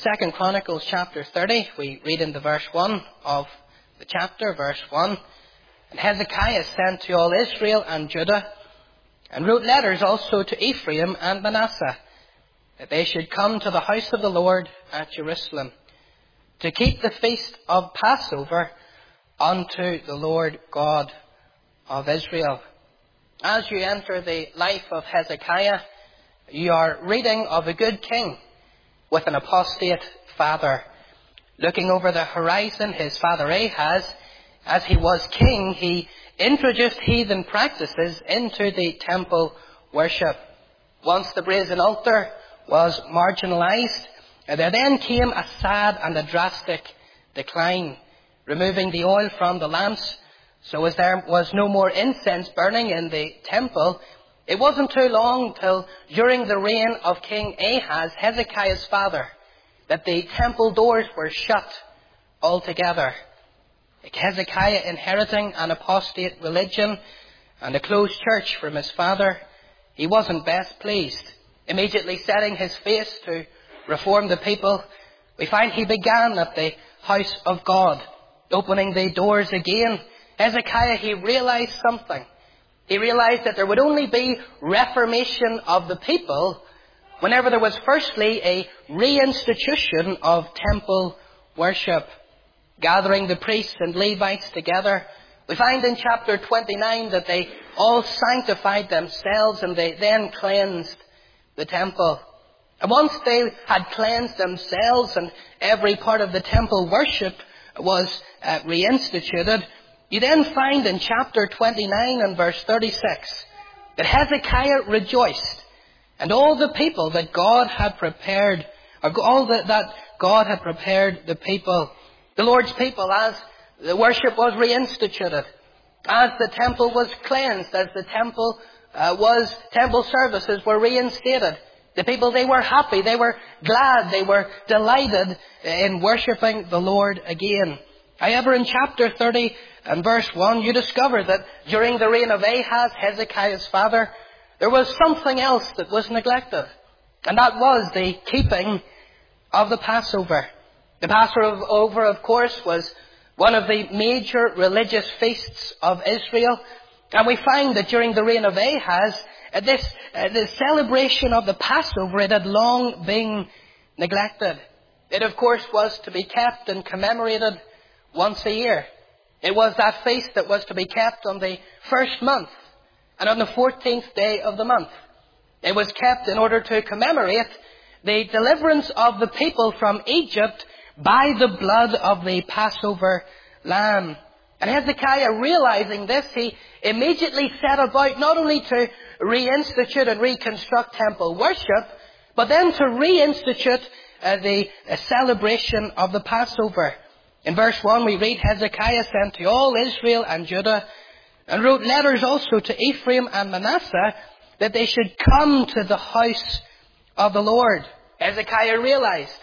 2 Chronicles chapter 30, we read in the verse 1 of the chapter, verse 1. And Hezekiah sent to all Israel and Judah, and wrote letters also to Ephraim and Manasseh, that they should come to the house of the Lord at Jerusalem, to keep the feast of Passover unto the Lord God of Israel. As you enter the life of Hezekiah, you are reading of a good king with an apostate father. Looking over the horizon, his father Ahaz, as he was king, he introduced heathen practices into the temple worship. Once the brazen altar was marginalized, there then came a sad and a drastic decline, removing the oil from the lamps, so as there was no more incense burning in the temple. It wasn't too long till during the reign of King Ahaz, Hezekiah's father, that the temple doors were shut altogether. Hezekiah, inheriting an apostate religion and a closed church from his father, he wasn't best pleased. Immediately setting his face to reform the people, we find he began at the house of God, opening the doors again. Hezekiah, he realized something. He realized that there would only be reformation of the people whenever there was firstly a reinstitution of temple worship. Gathering the priests and Levites together, we find in chapter 29 that they all sanctified themselves and they then cleansed the temple. And once they had cleansed themselves and every part of the temple worship was reinstituted, you then find in chapter 29 and verse 36 that Hezekiah rejoiced, and all the people that God had prepared, or all that God had prepared the people, the Lord's people, as the worship was reinstituted, as the temple was cleansed, as the temple services were reinstated. The people, they were happy, they were glad, they were delighted in worshipping the Lord again. However, in chapter 30 and verse 1, you discover that during the reign of Ahaz, Hezekiah's father, there was something else that was neglected. And that was the keeping of the Passover. The Passover, of course, was one of the major religious feasts of Israel. And we find that during the reign of Ahaz, the celebration of the Passover, it had long been neglected. It, of course, was to be kept and commemorated once a year. It was that feast that was to be kept on the first month and on the 14th day of the month. It was kept in order to commemorate the deliverance of the people from Egypt by the blood of the Passover lamb. And Hezekiah, realizing this, he immediately set about not only to reinstitute and reconstruct temple worship, but then to reinstitute the celebration of the Passover. In verse 1 we read, Hezekiah sent to all Israel and Judah, and wrote letters also to Ephraim and Manasseh, that they should come to the house of the Lord. Hezekiah realized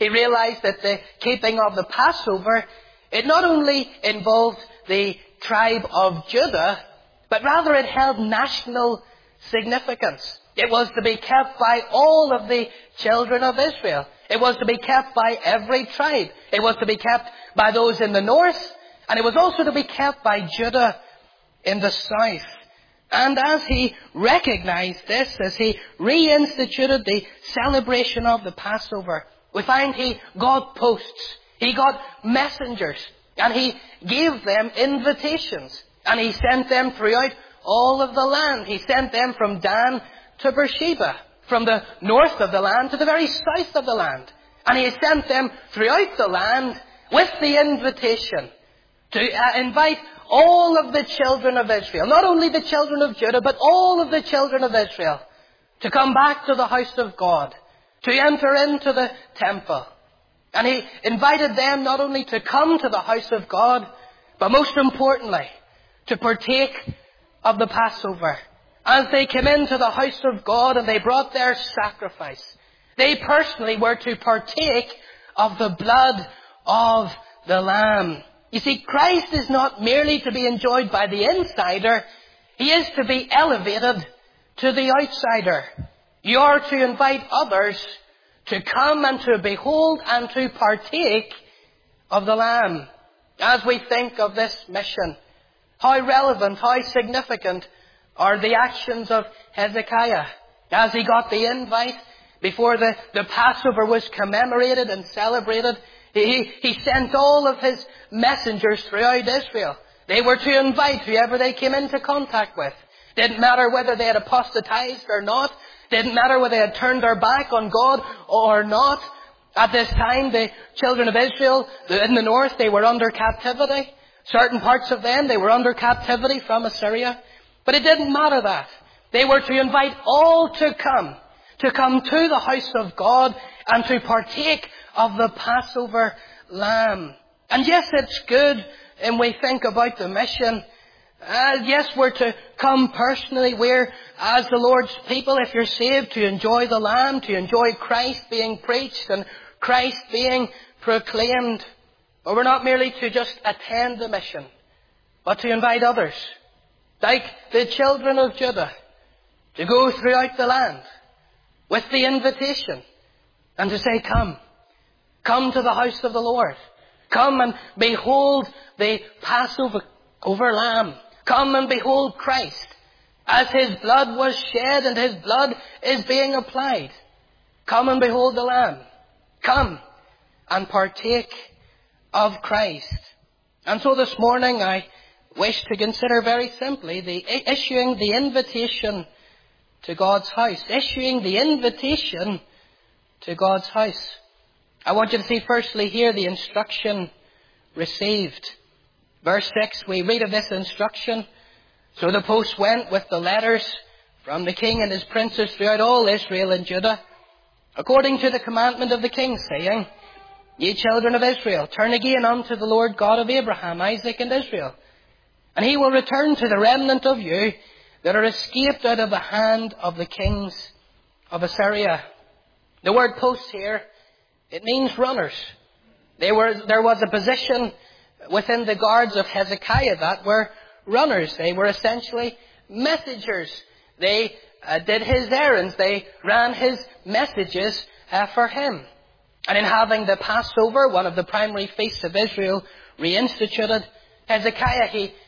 that the keeping of the Passover, it not only involved the tribe of Judah, but rather it held national significance. It was to be kept by all of the children of Israel. It was to be kept by every tribe. It was to be kept by those in the north, and it was also to be kept by Judah in the south. And as he recognized this, as he reinstituted the celebration of the Passover, we find he got posts, he got messengers, and he gave them invitations, and he sent them throughout all of the land. He sent them from Dan to Beersheba, from the north of the land to the very south of the land. And he sent them throughout the land with the invitation to invite all of the children of Israel, not only the children of Judah, but all of the children of Israel, to come back to the house of God, to enter into the temple. And he invited them not only to come to the house of God, but most importantly, to partake of the Passover. As they came into the house of God and they brought their sacrifice, they personally were to partake of the blood of the Lamb. You see, Christ is not merely to be enjoyed by the insider. He is to be elevated to the outsider. You are to invite others to come and to behold and to partake of the Lamb. As we think of this mission, how relevant, how significant are the actions of Hezekiah as he got the invite before the Passover was commemorated and celebrated. He sent all of his messengers throughout Israel. They were to invite whoever they came into contact with. Didn't matter whether they had apostatized or not. Didn't matter whether they had turned their back on God or not. At this time, the children of Israel in the north, they were under captivity. Certain parts of them, they were under captivity from Assyria. But it didn't matter that. They were to invite all to come to the house of God and to partake of the Passover lamb. And yes, it's good, and we think about the mission. Yes, we're to come personally. We're, as the Lord's people, if you're saved, to enjoy the Lamb, to enjoy Christ being preached and Christ being proclaimed. But we're not merely to just attend the mission, but to invite others, like the children of Judah, to go throughout the land with the invitation and to say, come to the house of the Lord. Come and behold the Passover lamb. Come and behold Christ as his blood was shed and his blood is being applied. Come and behold the Lamb. Come and partake of Christ. And so this morning I wish to consider very simply issuing the invitation to God's house. Issuing the invitation to God's house. I want you to see firstly here the instruction received. Verse 6, we read of this instruction. So the post went with the letters from the king and his princes throughout all Israel and Judah, according to the commandment of the king, saying, Ye children of Israel, turn again unto the Lord God of Abraham, Isaac, and Israel, and he will return to the remnant of you that are escaped out of the hand of the kings of Assyria. The word post here, it means runners. There was a position within the guards of Hezekiah that were runners. They were essentially messengers. They did his errands. They ran his messages for him. And in having the Passover, one of the primary feasts of Israel, reinstituted, Hezekiah,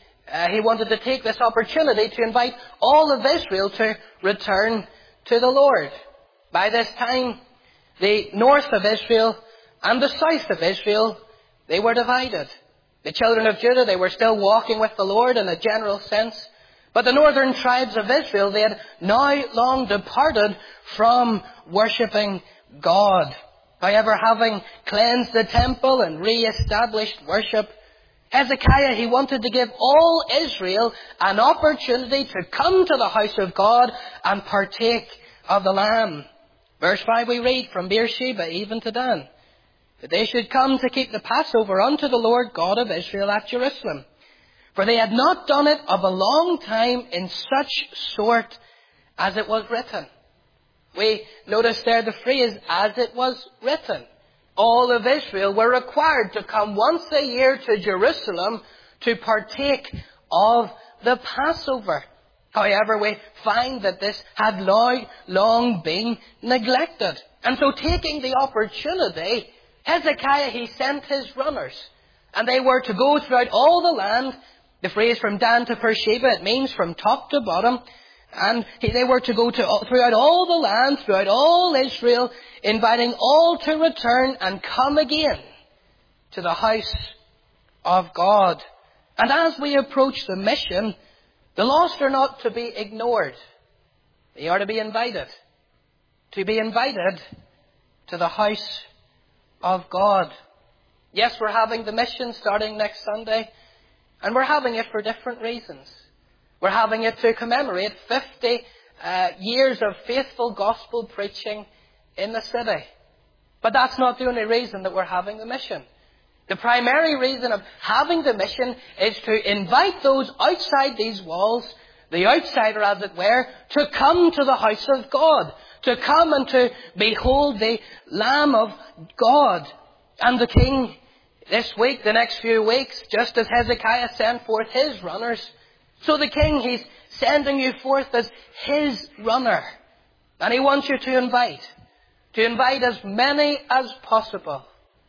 he wanted to take this opportunity to invite all of Israel to return to the Lord. By this time, the north of Israel and the south of Israel, they were divided. The children of Judah, they were still walking with the Lord in a general sense. But the northern tribes of Israel, they had now long departed from worshipping God. However, having cleansed the temple and re-established worship, Hezekiah, he wanted to give all Israel an opportunity to come to the house of God and partake of the Lamb. Verse 5 we read, from Beersheba even to Dan, that they should come to keep the Passover unto the Lord God of Israel at Jerusalem. For they had not done it of a long time in such sort as it was written. We notice there the phrase, as it was written. All of Israel were required to come once a year to Jerusalem to partake of the Passover. However, we find that this had long been neglected. And so taking the opportunity, Hezekiah, he sent his runners. And they were to go throughout all the land. The phrase from Dan to Beersheba, it means from top to bottom. And they were to go throughout all the land, throughout all Israel, inviting all to return and come again to the house of God. And as we approach the mission, the lost are not to be ignored. They are to be invited. To be invited to the house of God. Yes, we're having the mission starting next Sunday, and we're having it for different reasons. We're having it to commemorate 50 years of faithful gospel preaching in the city. But that's not the only reason that we're having the mission. The primary reason of having the mission is to invite those outside these walls, the outsider as it were, to come to the house of God, to come and to behold the Lamb of God. And the King this week, the next few weeks, just as Hezekiah sent forth his runners, so the King, he's sending you forth as his runner. And he wants you to invite to invite as many as possible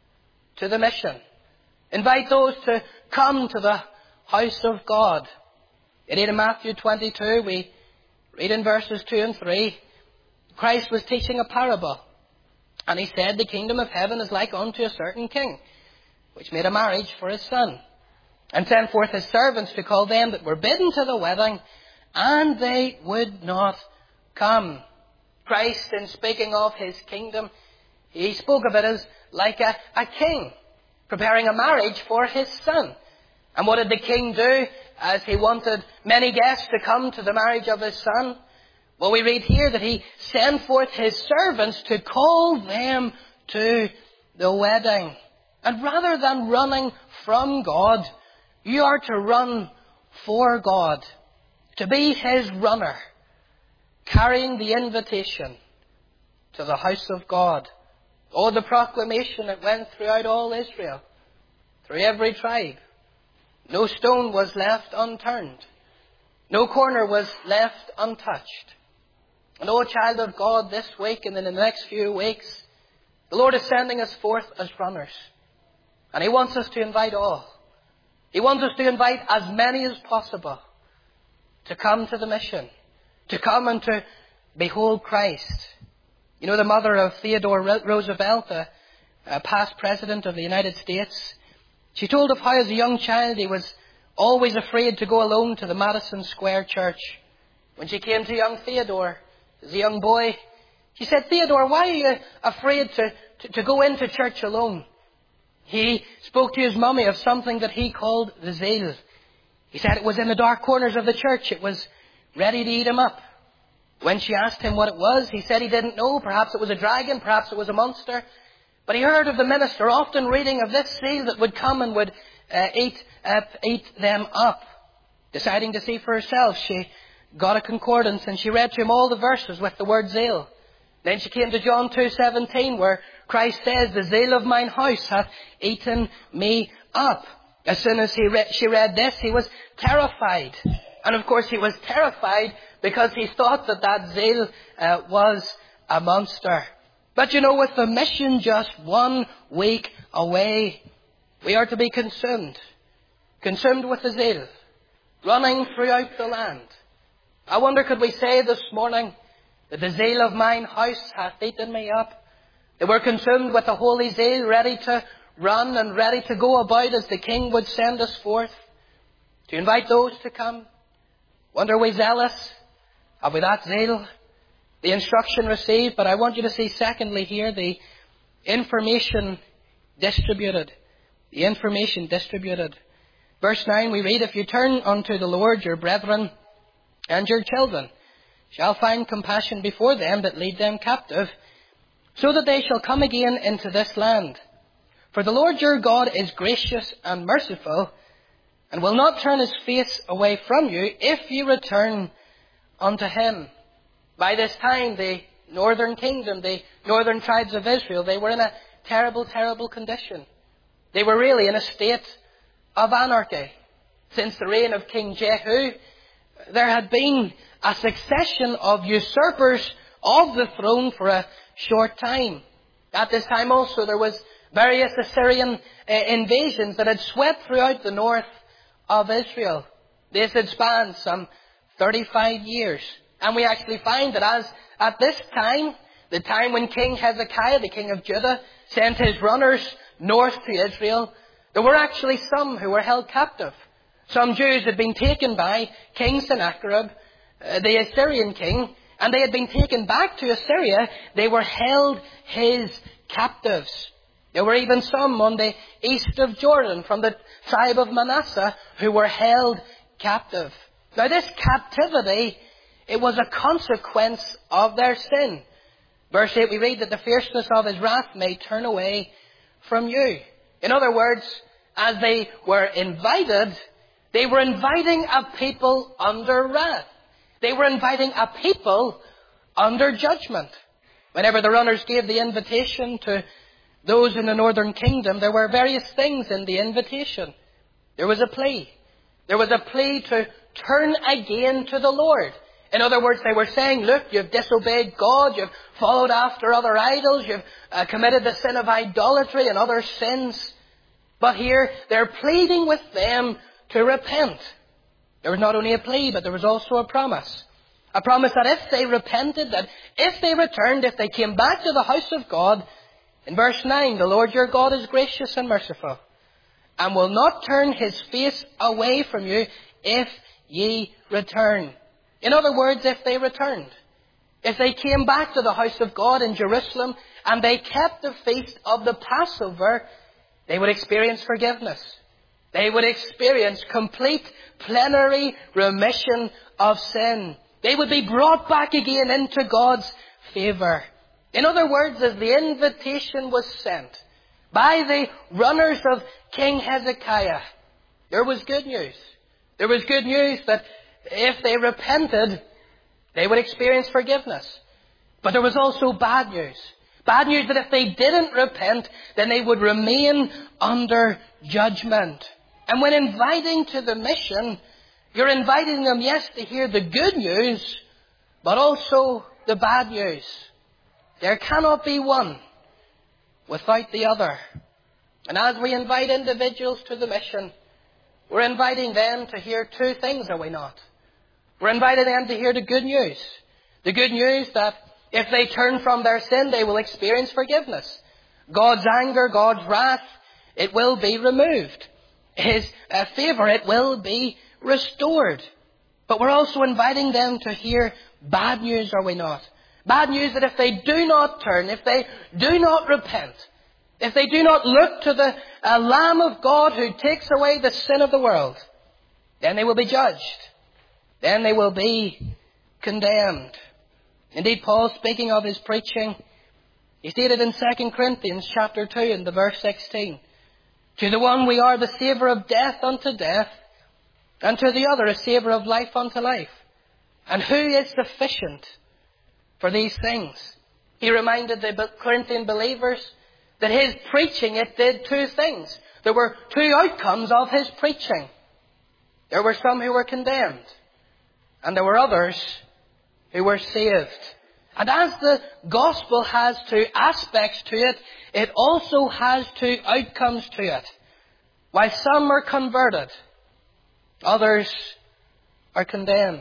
to the mission. Invite those to come to the house of God. In Matthew 22, we read in verses 2 and 3, Christ was teaching a parable. And he said, the kingdom of heaven is like unto a certain king, which made a marriage for his son, and sent forth his servants to call them that were bidden to the wedding, and they would not come. Christ, in speaking of his kingdom, he spoke of it as like a king preparing a marriage for his son. And what did the king do as he wanted many guests to come to the marriage of his son? Well, we read here that he sent forth his servants to call them to the wedding. And rather than running from God, you are to run for God, to be his runner, carrying the invitation to the house of God. Oh, the proclamation that went throughout all Israel, through every tribe. No stone was left unturned. No corner was left untouched. And oh, child of God, this week and in the next few weeks, the Lord is sending us forth as runners. And he wants us to invite all. He wants us to invite as many as possible to come to the mission, to come and to behold Christ. You know, the mother of Theodore Roosevelt, a past president of the United States, she told of how as a young child he was always afraid to go alone to the Madison Square Church. When she came to young Theodore, as a young boy, she said, Theodore, why are you afraid to go into church alone? He spoke to his mummy of something that he called the zeal. He said it was in the dark corners of the church. It was ready to eat him up. When she asked him what it was, he said he didn't know. Perhaps it was a dragon, perhaps it was a monster. But he heard of the minister often reading of this zeal that would come and would eat them up. Deciding to see for herself, she got a concordance and she read to him all the verses with the word zeal. Then she came to John 2:17 where Christ says, the zeal of mine house hath eaten me up. As soon as she read this, he was terrified. And of course he was terrified because he thought that zeal was a monster. But you know, with the mission just 1 week away, we are to be consumed with the zeal, running throughout the land. I wonder, could we say this morning that the zeal of mine house hath eaten me up? That we're consumed with the holy zeal, ready to run and ready to go about as the King would send us forth, to invite those to come. Wonder, are we zealous? Have we that zeal? The instruction received, but I want you to see secondly here the information distributed. The information distributed. Verse 9 we read, if you turn unto the Lord, your brethren and your children shall find compassion before them that lead them captive, so that they shall come again into this land. For the Lord your God is gracious and merciful, and will not turn his face away from you if you return unto him. By this time, the northern kingdom, the northern tribes of Israel, they were in a terrible, terrible condition. They were really in a state of anarchy. Since the reign of King Jehu, there had been a succession of usurpers of the throne for a short time. At this time also there was various Assyrian invasions that had swept throughout the north of Israel. This had spanned some 35 years. And we actually find that as at this time, the time when King Hezekiah, the king of Judah, sent his runners north to Israel, there were actually some who were held captive. Some Jews had been taken by King Sennacherib, the Assyrian king, and they had been taken back to Assyria. They were held his captives. There were even some on the east of Jordan from the tribe of Manasseh who were held captive. Now this captivity, it was a consequence of their sin. Verse 8 we read that the fierceness of his wrath may turn away from you. In other words, as they were invited, they were inviting a people under wrath. They were inviting a people under judgment. Whenever the runners gave the invitation to those in the northern kingdom, there were various things in the invitation. There was a plea. There was a plea to turn again to the Lord. In other words, they were saying, look, you've disobeyed God, you've followed after other idols, you've committed the sin of idolatry and other sins. But here, they're pleading with them to repent. There was not only a plea, but there was also a promise. A promise that if they repented, that if they returned, if they came back to the house of God, in verse 9, the Lord your God is gracious and merciful, and will not turn his face away from you if ye return. In other words, if they returned. If they came back to the house of God in Jerusalem and they kept the feast of the Passover, they would experience forgiveness. They would experience complete plenary remission of sin. They would be brought back again into God's favour. In other words, as the invitation was sent by the runners of King Hezekiah, there was good news. There was good news that if they repented, they would experience forgiveness. But there was also bad news. Bad news that if they didn't repent, then they would remain under judgment. And when inviting to the mission, you're inviting them, yes, to hear the good news, but also the bad news. There cannot be one without the other. And as we invite individuals to the mission, we're inviting them to hear two things, are we not? We're inviting them to hear the good news. The good news that if they turn from their sin, they will experience forgiveness. God's anger, God's wrath, it will be removed. His favour, it will be restored. But we're also inviting them to hear bad news, are we not? Bad news that if they do not turn, if they do not repent, if they do not look to the Lamb of God who takes away the sin of the world, then they will be judged. Then they will be condemned. Indeed, Paul, speaking of his preaching, he stated in 2 Corinthians chapter 2 in the verse 16, to the one we are the savour of death unto death, and to the other a savour of life unto life. And who is sufficient for these things? He reminded the Corinthian believers that his preaching, it did two things. There were two outcomes of his preaching. There were some who were condemned, and there were others who were saved. And as the gospel has two aspects to it, it also has two outcomes to it. While some are converted, others are condemned.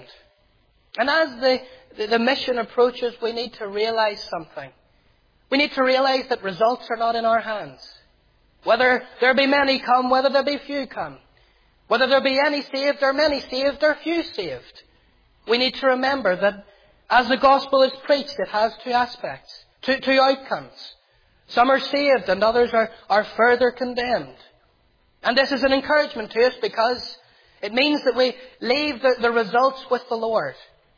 And as the mission approaches, we need to realize something. We need to realize that results are not in our hands. Whether there be many come, whether there be few come. Whether there be any saved or many saved or few saved. We need to remember that as the gospel is preached, it has two aspects, two outcomes. Some are saved and others are further condemned. And this is an encouragement to us because it means that we leave the results with the Lord.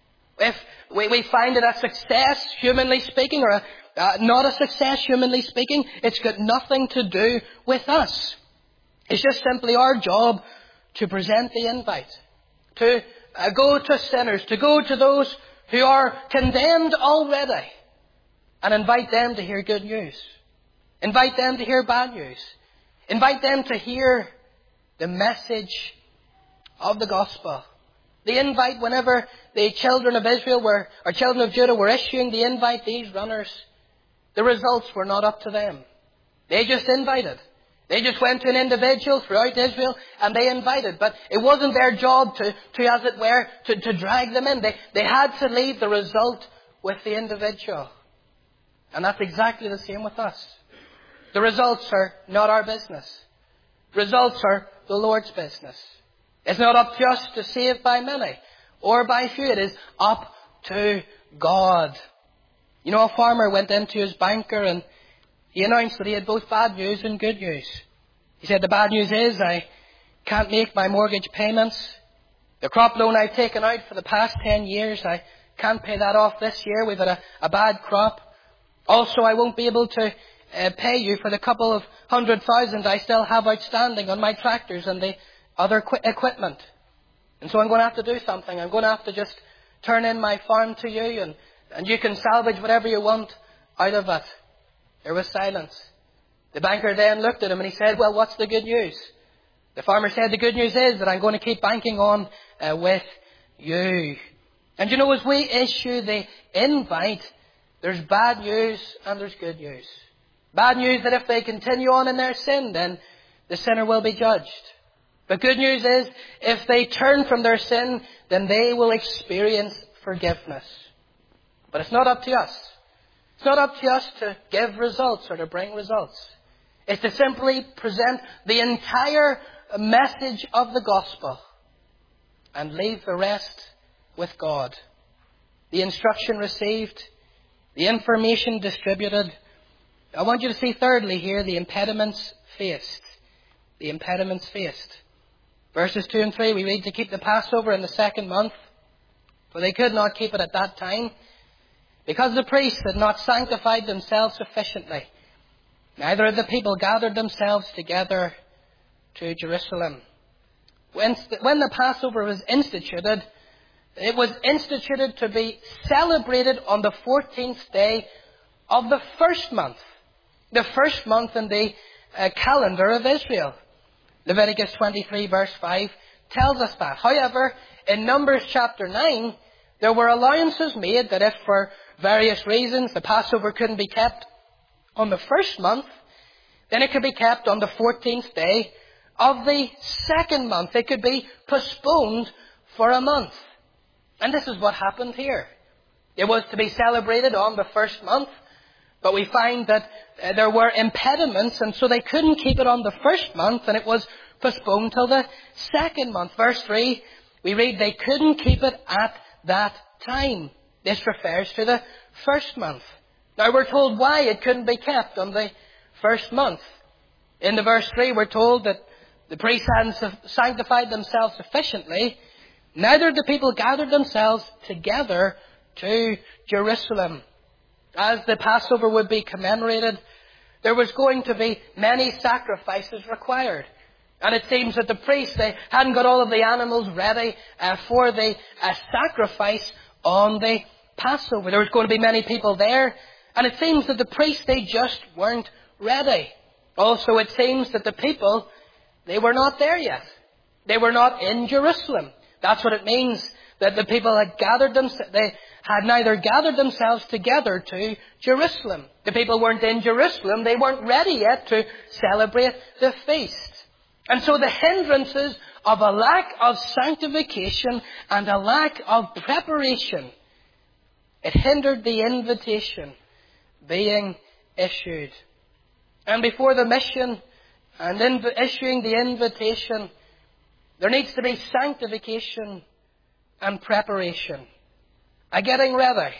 If we find it a success, humanly speaking, or not a success, humanly speaking, it's got nothing to do with us. It's just simply our job to present the invite, to go to sinners, to go to those who are condemned already, and invite them to hear good news. Invite them to hear bad news. Invite them to hear the message of the gospel. The invite, whenever the children of Israel or children of Judah were issuing the invite, these runners, the results were not up to them. They just invited. They just went to an individual throughout Israel and they invited. But it wasn't their job to as it were, to drag them in. They had to leave the result with the individual. And that's exactly the same with us. The results are not our business. Results are the Lord's business. It's not up to us to save by many or by few. It is up to God. You know, a farmer went into his banker and he announced that he had both bad news and good news. He said, the bad news is I can't make my mortgage payments. The crop loan I've taken out for the past 10 years, I can't pay that off this year. We've had a bad crop. Also, I won't be able to pay you for the couple of 100,000 I still have outstanding on my tractors and the other equipment. And so I'm going to have to do something. I'm going to have to just turn in my farm to you and you can salvage whatever you want out of it. There was silence. The banker then looked at him and he said, well, what's the good news? The farmer said, the good news is that I'm going to keep banking on with you. And as we issue the invite, there's bad news and there's good news. Bad news that if they continue on in their sin, then the sinner will be judged. But good news is, if they turn from their sin, then they will experience forgiveness. But it's not up to us. It's not up to us to give results or to bring results. It's to simply present the entire message of the gospel and leave the rest with God. The instruction received, the information distributed. I want you to see thirdly here the impediments faced. The impediments faced. Verses 2 and 3, we read, to keep the Passover in the second month, for they could not keep it at that time, because the priests had not sanctified themselves sufficiently. Neither had the people gathered themselves together to Jerusalem. When the Passover was instituted, it was instituted to be celebrated on the 14th day of the first month. The first month in the calendar of Israel. Leviticus 23 verse 5 tells us that. However, in Numbers chapter 9, there were allowances made that if for various reasons the Passover couldn't be kept on the first month, then it could be kept on the 14th day of the second month. It could be postponed for a month. And this is what happened here. It was to be celebrated on the first month, but we find that there were impediments, and so they couldn't keep it on the first month, and it was postponed till the second month. Verse 3, we read, they couldn't keep it at that time. This refers to the first month. Now we're told why it couldn't be kept on the first month. In the verse 3, we're told that the priests hadn't sanctified themselves sufficiently. Neither the people gathered themselves together to Jerusalem. As the Passover would be commemorated, there was going to be many sacrifices required. And it seems that the priests, they hadn't got all of the animals ready for the sacrifice on the Passover. There was going to be many people there. And it seems that the priests, they just weren't ready. Also, it seems that the people, they were not there yet. They were not in Jerusalem. That's what it means, that the people they had neither gathered themselves together to Jerusalem. The people weren't in Jerusalem. They weren't ready yet to celebrate the feast. And so the hindrances of a lack of sanctification and a lack of preparation, it hindered the invitation being issued. And before the mission and issuing the invitation, there needs to be sanctification and preparation. A getting ready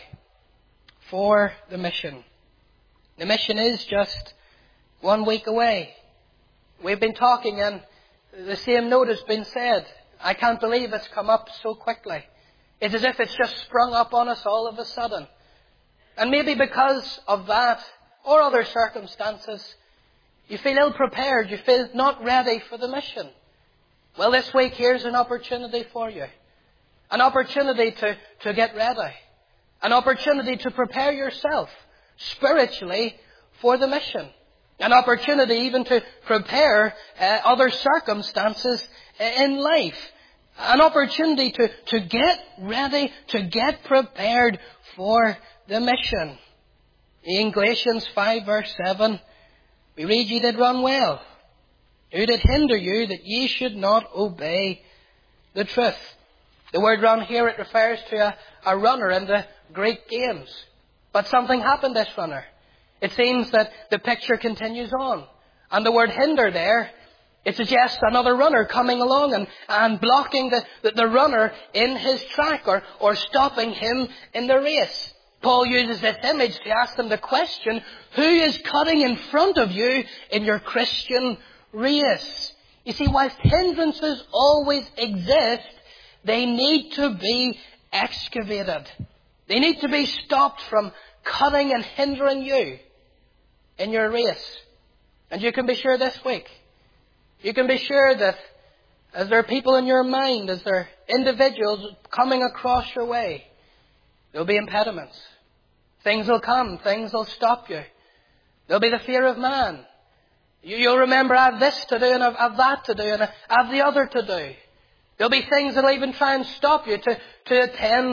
for the mission. The mission is just 1 week away. We've been talking and the same note has been said. I can't believe it's come up so quickly. It's as if it's just sprung up on us all of a sudden. And maybe because of that or other circumstances, you feel ill-prepared. You feel not ready for the mission. Well, this week here's an opportunity for you. An opportunity to get ready. An opportunity to prepare yourself spiritually for the mission. An opportunity even to prepare other circumstances in life. An opportunity to get ready, to get prepared for the mission. In Galatians 5 verse 7, we read, ye did run well. Who did hinder you that ye should not obey the truth? The word run here, it refers to a runner in the Greek games. But something happened to this runner. It seems that the picture continues on. And the word hinder there, it suggests another runner coming along and blocking the runner in his track or stopping him in the race. Paul uses this image to ask them the question, who is cutting in front of you in your Christian race? You see, whilst hindrances always exist, they need to be excavated. They need to be stopped from cutting and hindering you in your race. And you can be sure this week, you can be sure that as there are people in your mind, as there are individuals coming across your way, there'll be impediments. Things will come. Things will stop you. There'll be the fear of man. You'll remember, I have this to do and I have that to do and I have the other to do. There'll be things that will even try and stop you to attend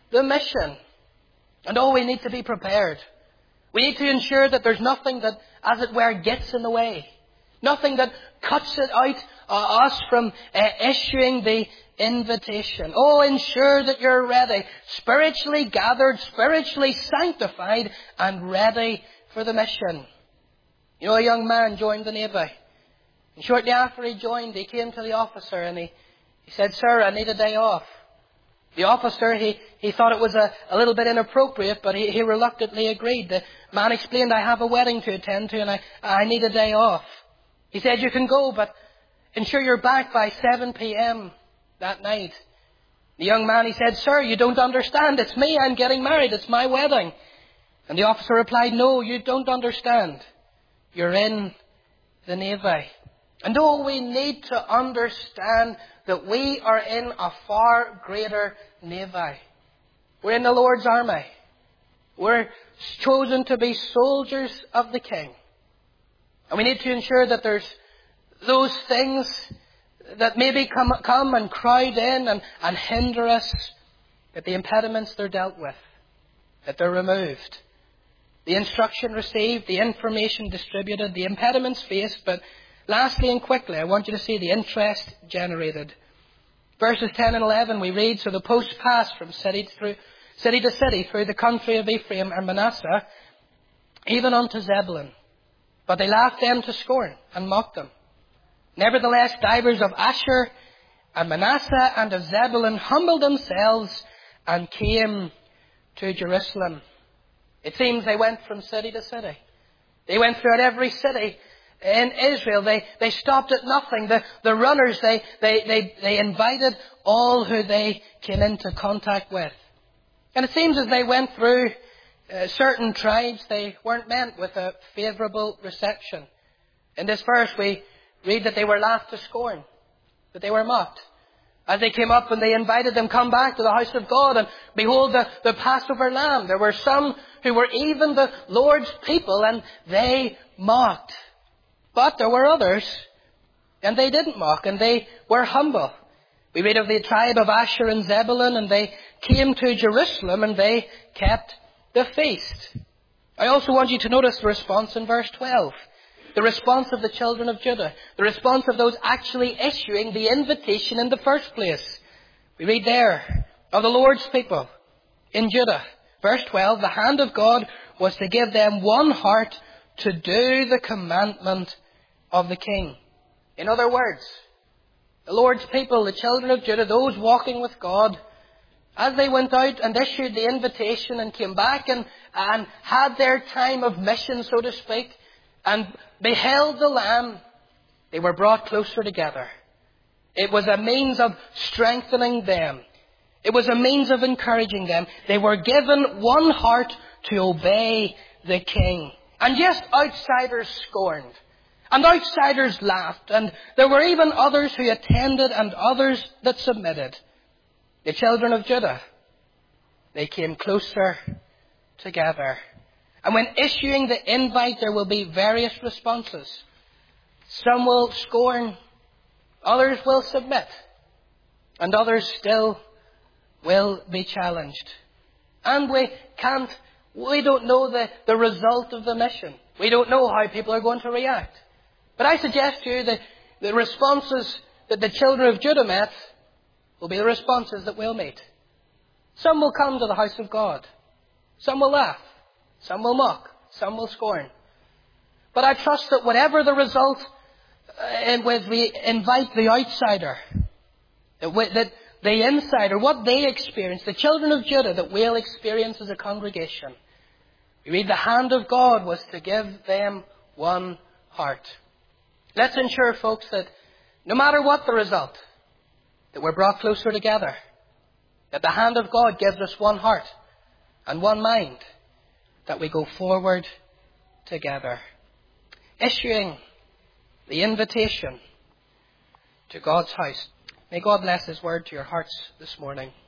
the mission. And we need to be prepared. We need to ensure that there's nothing that, as it were, gets in the way. Nothing that cuts it out us from issuing the invitation. Ensure that you're ready, spiritually gathered, spiritually sanctified, and ready for the mission. A young man joined the Navy. And shortly after he joined, he came to the officer and he said, "Sir, I need a day off." The officer, he thought it was a little bit inappropriate, but he reluctantly agreed. The man explained, "I have a wedding to attend to and I need a day off." He said, "You can go, but ensure you're back by 7 p.m. that night." The young man, he said, "Sir, you don't understand. It's me. I'm getting married. It's my wedding." And the officer replied, "No, you don't understand. You're in the Navy." And we need to understand that we are in a far greater Navy. We're in the Lord's army. We're chosen to be soldiers of the King. And we need to ensure that there's those things that maybe come and crowd in and hinder us, that the impediments they're dealt with, that they're removed. The instruction received, the information distributed, the impediments faced, but lastly and quickly, I want you to see the interest generated. Verses 10 and 11 we read, "So the post passed from city to city through the country of Ephraim and Manasseh, even unto Zebulun. But they laughed them to scorn and mocked them. Nevertheless, divers of Asher and Manasseh and of Zebulun humbled themselves and came to Jerusalem." It seems they went from city to city. They went throughout every city in Israel. They stopped at nothing. The runners, they invited all who they came into contact with. And it seems as they went through certain tribes, they weren't met with a favourable reception. In this verse we read that they were laughed to scorn, that they were mocked. As they came up and they invited them, "Come back to the house of God and behold the Passover lamb." There were some who were even the Lord's people and they mocked. But there were others and they didn't mock and they were humble. We read of the tribe of Asher and Zebulun, and they came to Jerusalem and they kept the feast. I also want you to notice the response in verse 12. The response of the children of Judah. The response of those actually issuing the invitation in the first place. We read there of the Lord's people in Judah. Verse 12, "The hand of God was to give them one heart to do the commandment of the king." In other words, the Lord's people, the children of Judah, those walking with God, as they went out and issued the invitation and came back and had their time of mission, so to speak, and beheld the Lamb, they were brought closer together. It was a means of strengthening them. It was a means of encouraging them. They were given one heart to obey the King. And yes, outsiders scorned. And outsiders laughed. And there were even others who attended and others that submitted. The children of Judah, they came closer together. And when issuing the invite, there will be various responses. Some will scorn, others will submit, and others still will be challenged. And we don't know the result of the mission. We don't know how people are going to react. But I suggest to you that the responses that the children of Judah met will be the responses that we'll meet. Some will come to the house of God. Some will laugh. Some will mock. Some will scorn. But I trust that whatever the result, when we invite the outsider, that the insider, what they experience, the children of Judah, that we'll experience as a congregation. We read the hand of God was to give them one heart. Let's ensure, folks, that no matter what the result, that we're brought closer together. That the hand of God gives us one heart and one mind. That we go forward together. Issuing the invitation to God's house. May God bless His word to your hearts this morning.